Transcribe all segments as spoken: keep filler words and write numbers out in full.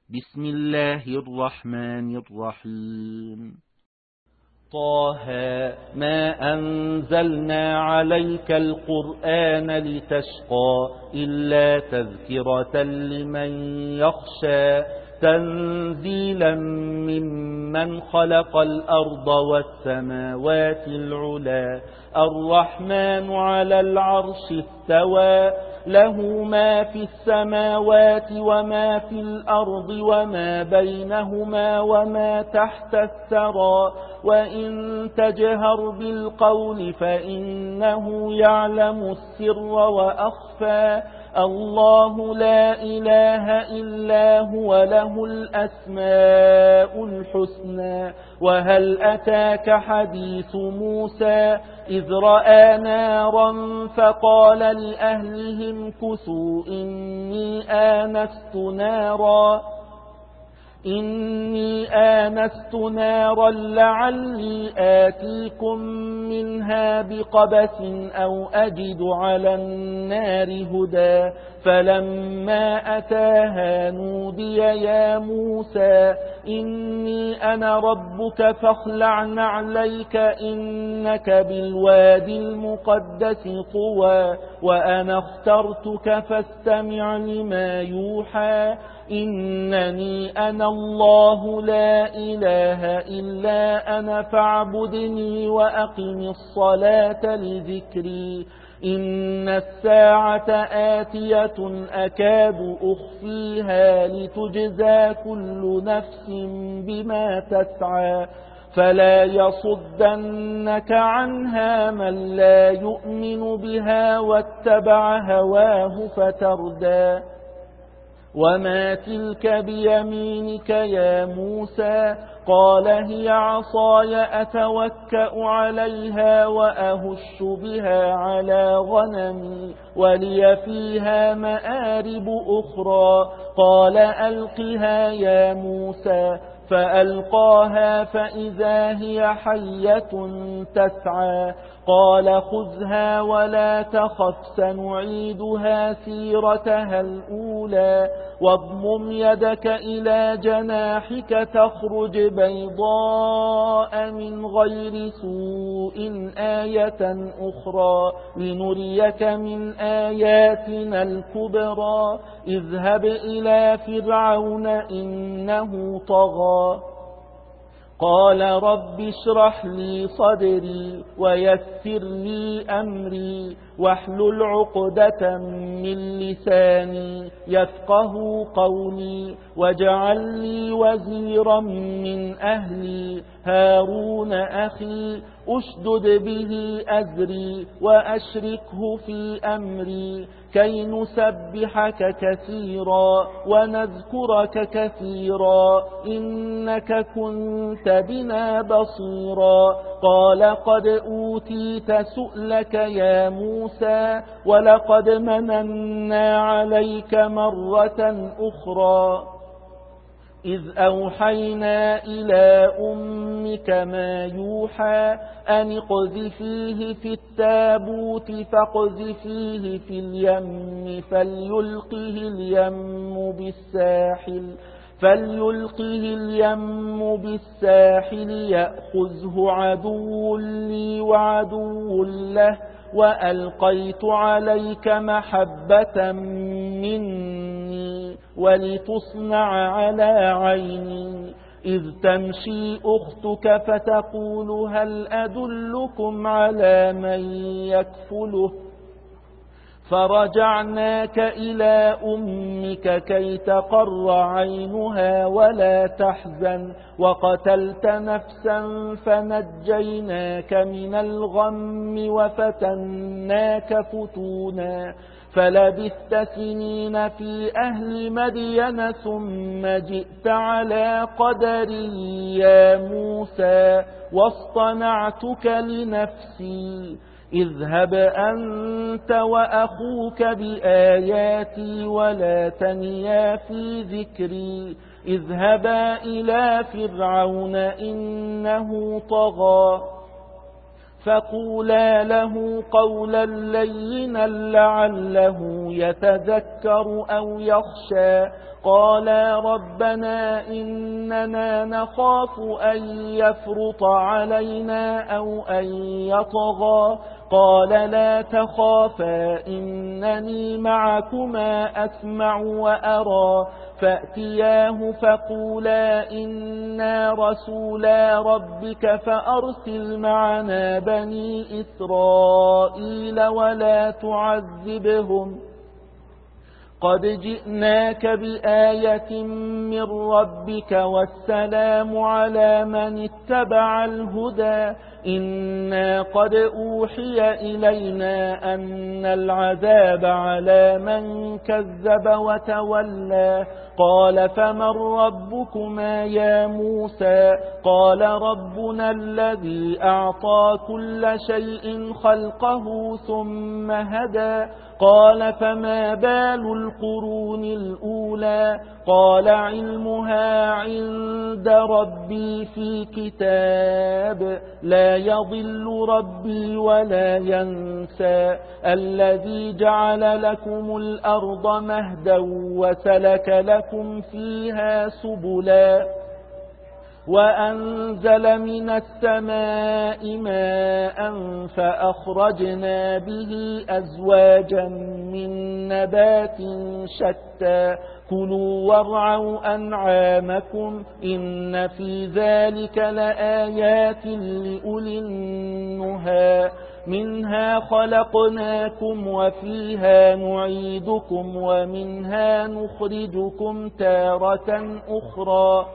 بسم الله الرحمن الرحيم. طه ما أنزلنا عليك القرآن لتشقى إلا تذكرة لمن يخشى تنزيلا ممن خلق الأرض والسماوات العلا الرحمن على العرش استوى له ما في السماوات وما في الأرض وما بينهما وما تحت الثرى وإن تجهر بالقول فإنه يعلم السر وأخفى الله لا إله إلا هو له الأسماء الحسنى وهل أتاك حديث موسى إذ رأى نارا فقال لأهلهم كثوا إني آنست نارا إني آنست نارا لعلي آتيكم منها بقبس أو أجد على النار هدى فلما أتاها نودي يا موسى إني أنا ربك فاخلع نعليك إنك بالوادي المقدس طوى وأنا اخترتك فاستمع لما يوحى إنني أنا الله لا إله إلا أنا فاعبدني وأقم الصلاة لذكري إن الساعة آتية أكاد أخفيها لتجزى كل نفس بما تسعى فلا يصدنك عنها من لا يؤمن بها واتبع هواه فتردى وما تلك بيمينك يا موسى قال هي عصاي أتوكأ عليها وأهش بها على غنمي ولي فيها مآرب أخرى قال ألقها يا موسى فألقاها فإذا هي حية تسعى قال خذها ولا تخف سنعيدها سيرتها الأولى واضمم يدك إلى جناحك تخرج بيضاء من غير سوء آية أخرى لنريك من آياتنا الكبرى اذهب إلى فرعون إنه طغى قال رب اشرح لي صدري ويسر لي أمري واحلل عقدة من لساني يفقه قولي واجعل لي وزيرا من أهلي هارون أخي أشدد به أزري وأشركه في أمري كي نسبحك كثيرا ونذكرك كثيرا إنك كنت بنا بصيرا قال قد أوتيت سؤلك يا موسى ولقد مننا عليك مرة أخرى إذ أوحينا إلى أمك ما يوحى أن اقذفيه في التابوت فاقذفيه في اليم فليلقه اليم بالساحل فليلقه اليم بالساحل يأخذه عدو لي وعدو له وألقيت عليك محبة مني ولتصنع على عيني إذ تمشي أختك فتقول هل أدلكم على من يكفله فرجعناك إلى أمك كي تقر عينها ولا تحزن وقتلت نفسا فنجيناك من الغم وفتناك فتونا فلبثت سنين في أهل مدين ثم جئت على قدري يا موسى واصطنعتك لنفسي اذهب أنت وأخوك بآياتي ولا تنيا في ذكري اذهبا إلى فرعون إنه طغى فقولا له قولا لينا لعله يتذكر أو يخشى قالا ربنا إننا نخاف أن يفرط علينا أو أن يطغى قال لا تخافا إنني معكما أسمع وأرى فأتياه فقولا إنا رسولا ربك فأرسل معنا بني إسرائيل ولا تعذبهم قد جئناك بآية من ربك والسلام على من اتبع الهدى إنا قد أوحي إلينا أن العذاب على من كذب وتولى قال فمن ربكما يا موسى قال ربنا الذي أعطى كل شيء خلقه ثم هدى قال فما بال القرون الأولى قال علمها عند ربي في كتاب لا يضل ربي ولا ينسى الذي جعل لكم الأرض مهدا وسلك لكم فيها سبلا وأنزل من السماء ماء فأخرجنا به أزواجا من نبات شتى كلوا وارعوا أنعامكم إن في ذلك لآيات لأولي النهى منها خلقناكم وفيها نعيدكم ومنها نخرجكم تارة أخرى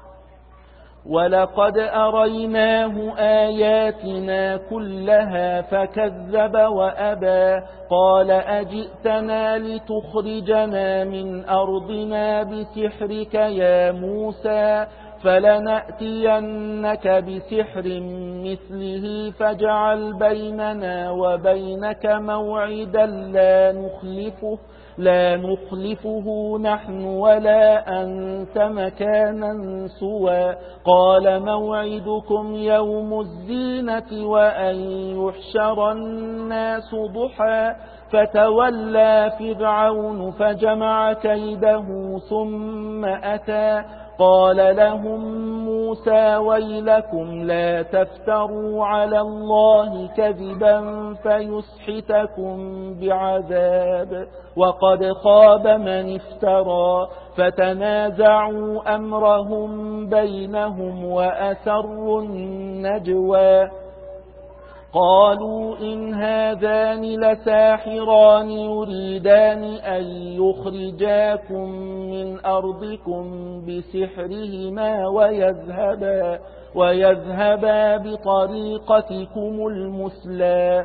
ولقد أريناه آياتنا كلها فكذب وأبى قال أجئتنا لتخرجنا من أرضنا بسحرك يا موسى فلنأتينك بسحر مثله فاجعل بيننا وبينك موعدا لا نخلفه لا نخلفه نحن ولا أنت مكانا سوى قال موعدكم يوم الزينة وأن يحشر الناس ضحى فتولى فرعون فجمع كيده ثم أتى قال لهم موسى ويلكم لا تفتروا على الله كذبا فيسحتكم بعذاب وقد خاب من افترى فتنازعوا أمرهم بينهم وأسروا النجوى قالوا إن هذان لساحران يريدان أن يخرجاكم من أرضكم بسحرهما ويذهبا, ويذهبا بطريقتكم المثلى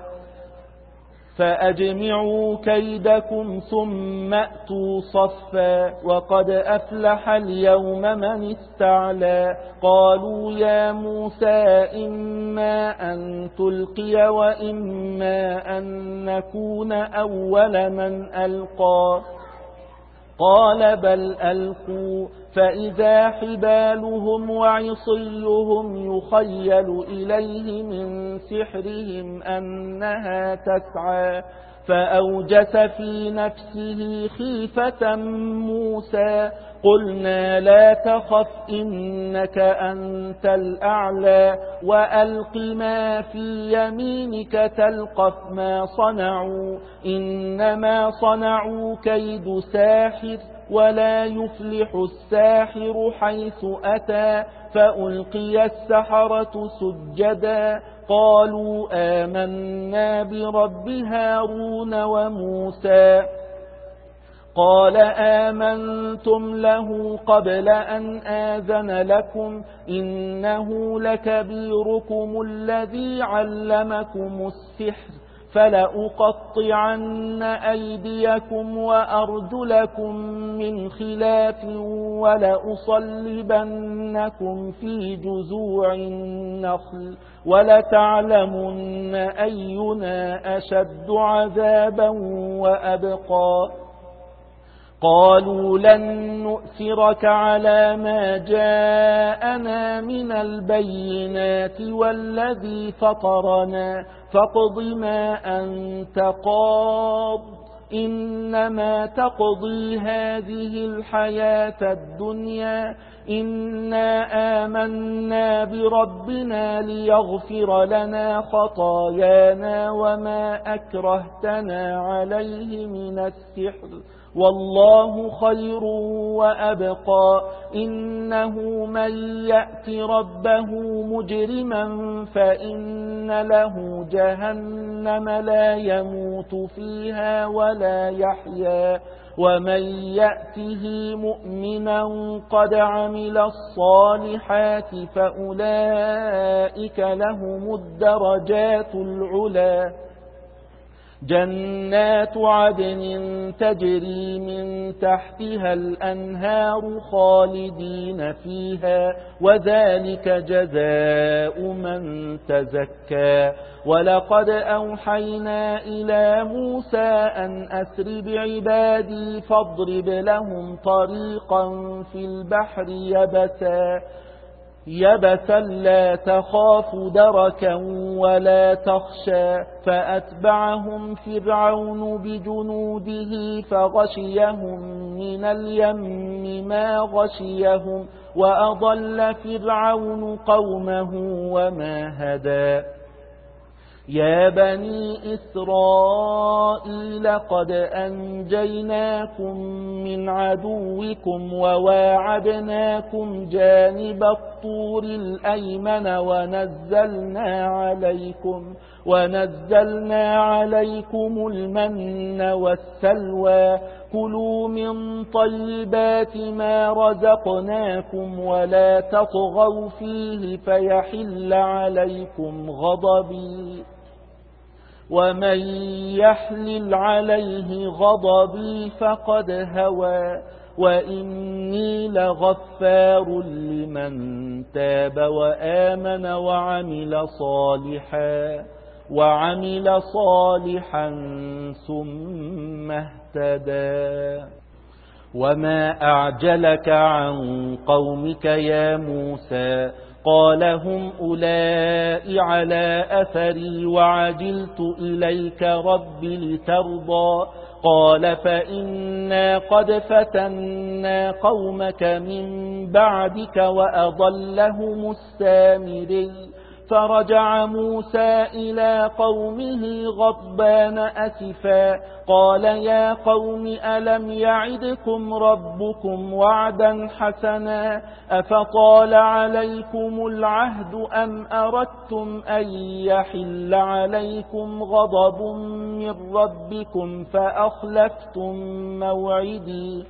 فأجمعوا كيدكم ثم أتوا صفا وقد أفلح اليوم من استعلى قالوا يا موسى إما أن تلقي وإما أن نكون أول من ألقى قال بل ألقوا فإذا حبالهم وعصيهم يخيل إليه من سحرهم أنها تسعى فأوجس في نفسه خيفة موسى قلنا لا تخف إنك أنت الأعلى وألق ما في يمينك تلقف ما صنعوا إنما صنعوا كيد ساحر ولا يفلح الساحر حيث أتى فألقي السحرة سجدا قالوا آمنا برب هارون وموسى قال آمنتم له قبل أن آذن لكم إنه لكبيركم الذي علمكم السحر فلأقطعن أيديكم وأرجلكم من خلاف ولأصلبنكم في جذوع النخل ولتعلمن أينا أشد عذابا وأبقى قالوا لن نؤثرك على ما جاءنا من البينات والذي فطرنا فاقض ما أنت قاض إنما تقضي هذه الحياة الدنيا إنا آمنا بربنا ليغفر لنا خطايانا وما أكرهتنا عليه من السحر والله خير وأبقى إنه من يأت ربه مجرما فإن له جهنم لا يموت فيها ولا يحيا ومن يأته مؤمنا قد عمل الصالحات فأولئك لهم الدرجات العلى جنات عدن تجري من تحتها الأنهار خالدين فيها وذلك جزاء من تزكى ولقد أوحينا إلى موسى أن أسر بعبادي فاضرب لهم طريقا في البحر يبسا يبسا لا تخاف دركا ولا تخشى فأتبعهم فرعون بجنوده فغشيهم من اليم ما غشيهم وأضل فرعون قومه وما هدى يا بني إسرائيل قد أنجيناكم من عدوكم وواعدناكم جانب الطور الأيمن ونزلنا عليكم ونزلنا عليكم المن والسلوى كلوا من طيبات ما رزقناكم ولا تطغوا فيه فيحل عليكم غضبي ومن يحلل عليه غضبي فقد هوى وإني لغفار لمن تاب وآمن وعمل صالحا وعمل صالحا ثم اهتدى وما أعجلك عن قومك يا موسى قال هم أولئك على أثري وعجلت إليك رب لترضى قال فإنا قد فتنا قومك من بعدك وأضلهم السامري فرجع موسى إلى قومه غضبان أسفا قال يا قوم ألم يعدكم ربكم وعدا حسنا أفطال عليكم العهد أم أردتم أن يحل عليكم غضب من ربكم فأخلفتم موعدي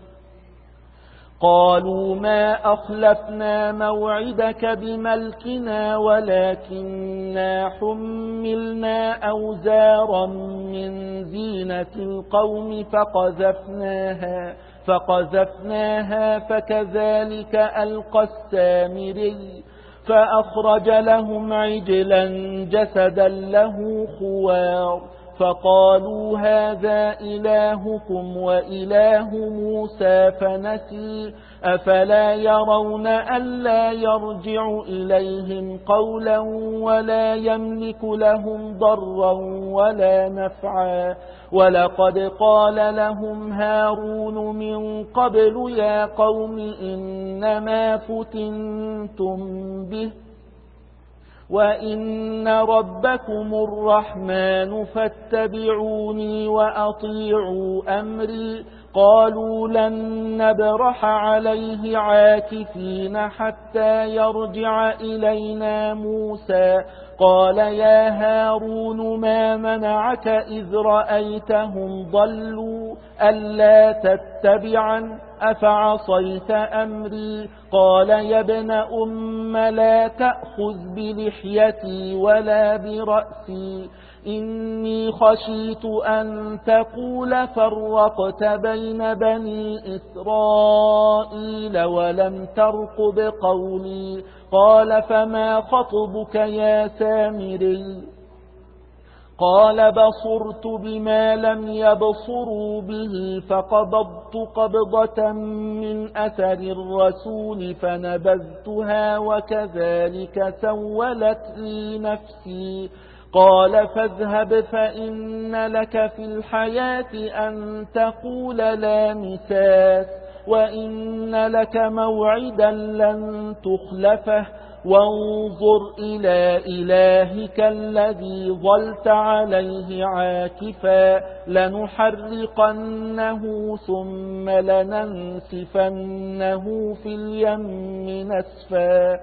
قالوا ما أخلفنا موعدك بملكنا ولكننا حملنا أوزارا من زينة القوم فقذفناها فقذفناها فكذلك ألقى السامري فأخرج لهم عجلا جسدا له خوار فقالوا هذا إلهكم وإله موسى فنسي أفلا يرون ألا يرجع إليهم قولا ولا يملك لهم ضرا ولا نفعا ولقد قال لهم هارون من قبل يا قوم إنما فتنتم به وإن ربكم الرحمن فاتبعوني وأطيعوا أمري قالوا لن نبرح عليه عاكفين حتى يرجع إلينا موسى قال يا هارون ما منعك إذ رأيتهم ضلوا ألا تتبعا أفعصيت أمري قال يا ابن أم لا تأخذ بلحيتي ولا برأسي إني خشيت أن تقول فرقت بين بني إسرائيل ولم ترقب قولي قال فما خطبك يا سامري قال بصرت بما لم يبصروا به فقبضت قبضة من أثر الرسول فنبذتها وكذلك سولت لي نفسي قال فاذهب فإن لك في الحياة أن تقول لا مساس وإن لك موعدا لن تخلفه وانظر إلى إلهك الذي ظلت عليه عاكفا لنحرقنه ثم لننسفنه في اليم نسفا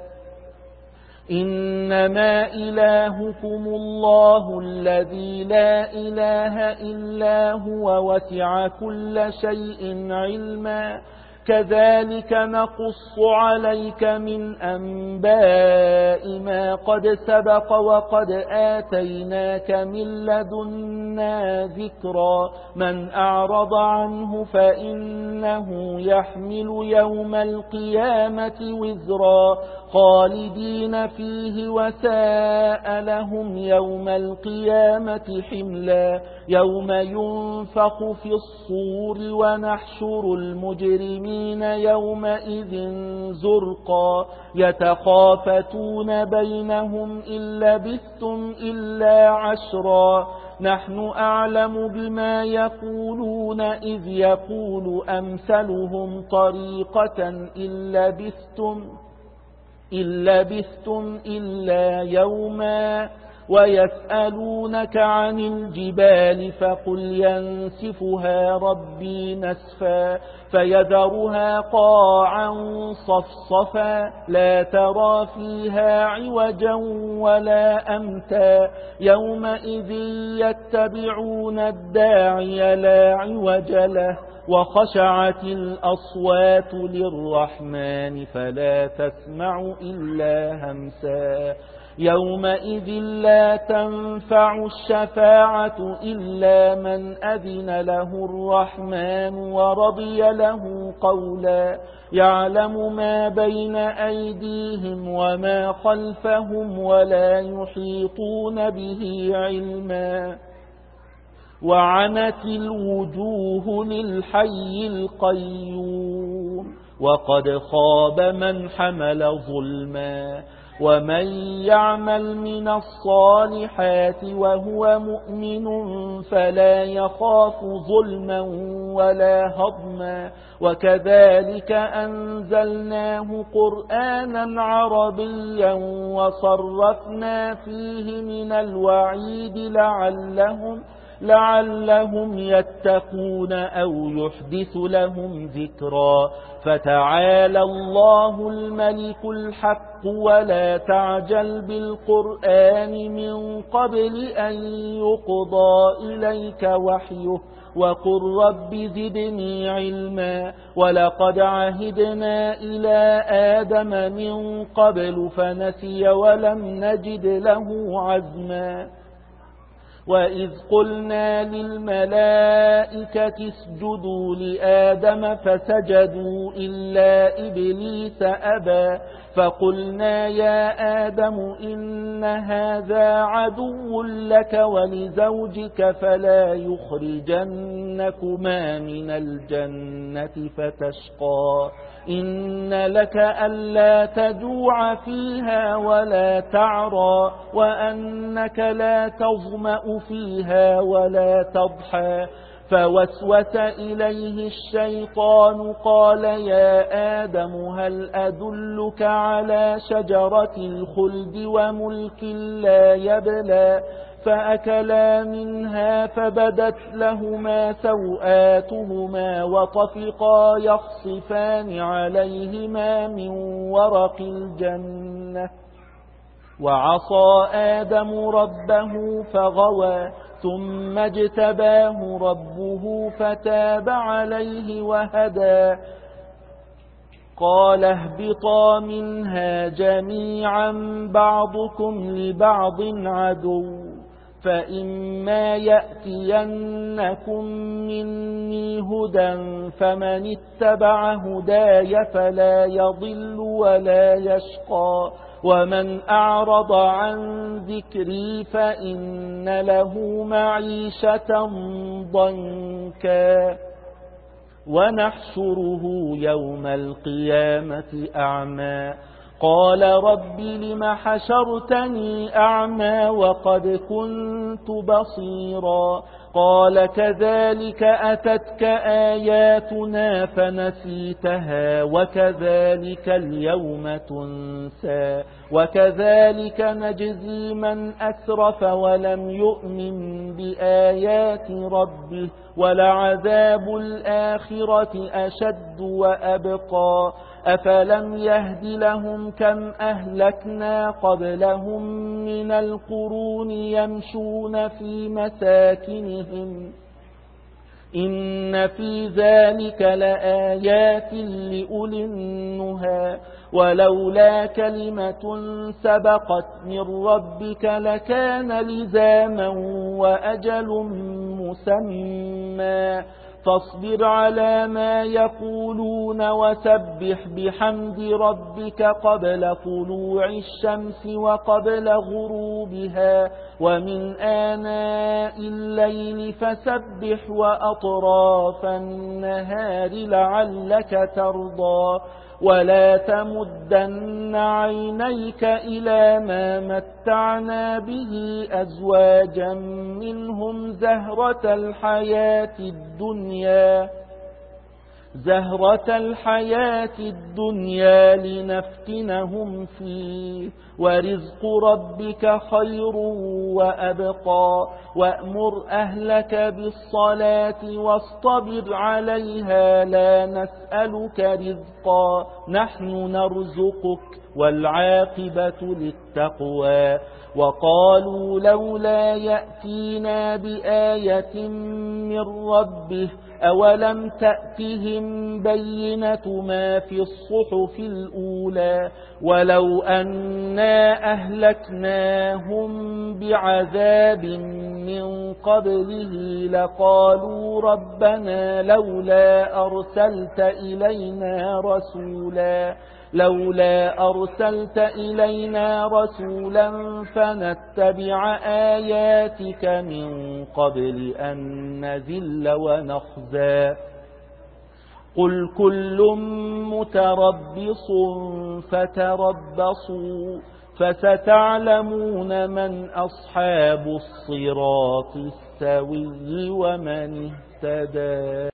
إنما إلهكم الله الذي لا إله إلا هو وسع كل شيء علما كذلك نقص عليك من أنباء ما قد سبق وقد آتيناك من لدنا ذكرا من أعرض عنه فإنه يحمل يوم القيامة وزرا خالدين فيه وساء لهم يوم القيامة حملا يوم ينفخ في الصور ونحشر المجرمين يومئذ زرقا يتخافتون بينهم إن لبثتم إلا عشرا نحن أعلم بما يقولون إذ يقول أمثلهم طريقة إن لبثتم إن لبثتم إلا يوما ويسألونك عن الجبال فقل ينسفها ربي نسفا فيذرها قاعا صفصفا لا ترى فيها عوجا ولا أمتا يومئذ يتبعون الداعي لا عوج له وخشعت الأصوات للرحمن فلا تسمع إلا همسا يومئذ لا تنفع الشفاعة إلا من أذن له الرحمن ورضي له قولا يعلم ما بين أيديهم وما خلفهم ولا يحيطون به علما وعنت الوجوه للحي القيوم وقد خاب من حمل ظلما ومن يعمل من الصالحات وهو مؤمن فلا يخاف ظلما ولا هضما وكذلك أنزلناه قرآنا عربيا وصرفنا فيه من الوعيد لعلهم لعلهم يتقون أو يحدث لهم ذكرا فتعالى الله الملك الحق ولا تعجل بالقرآن من قبل أن يقضى إليك وحيه وقل رب زدني علما ولقد عهدنا إلى آدم من قبل فنسي ولم نجد له عزما وإذ قلنا للملائكة اسجدوا لآدم فسجدوا إلا إبليس أبى فقلنا يا آدم إن هذا عدو لك ولزوجك فلا يخرجنكما من الجنة فتشقى إن لك ألا تجوع فيها ولا تعرى وأنك لا تظمأ فيها ولا تضحى فوسوس إليه الشيطان قال يا آدم هل أدلك على شجرة الخلد وملك لا يبلى فأكلا منها فبدت لهما سوآتهما وطفقا يخصفان عليهما من ورق الجنة وعصى آدم ربه فغوى ثم اجتباه ربه فتاب عليه وهدى قال اهبطا منها جميعا بعضكم لبعض عدو فإما يأتينكم مني هدى فمن اتبع هداي فلا يضل ولا يشقى ومن أعرض عن ذكري فإن له معيشة ضنكا ونحشره يوم القيامة أعمى قال رب لم حشرتني أعمى وقد كنت بصيرا قال كذلك أتتك آياتنا فنسيتها وكذلك اليوم تنسى وكذلك نجزي من أسرف ولم يؤمن بآيات ربه ولعذاب الآخرة أشد وأبقى أفلم يهد لهم كم أهلكنا قبلهم من القرون يمشون في مساكنهم إن في ذلك لآيات لأولي النهى ولولا كلمة سبقت من ربك لكان لزاما وأجل مسمى فاصبر على ما يقولون وسبح بحمد ربك قبل طلوع الشمس وقبل غروبها ومن آناء الليل فسبح وأطراف النهار لعلك ترضى ولا تمدن عينيك إلى ما متعنا به أزواجا منهم زهرة الحياة الدنيا زهرة الحياة الدنيا لنفتنهم فيه ورزق ربك خير وأبقى وأمر أهلك بالصلاة واصطبر عليها لا نسألك رزقا نحن نرزقك والعاقبة للتقوى وقالوا لولا يأتينا بآية من ربه أولم تأتهم بينة ما في الصحف الأولى ولو أنا أهلكناهم بعذاب من قبله لقالوا ربنا لولا أرسلت إلينا رسولا لولا أرسلت إلينا رسولا فنتبع آياتك من قبل أن نذل ونخزى قل كل متربص فتربصوا فستعلمون من أصحاب الصراط السوي ومن اهتدى.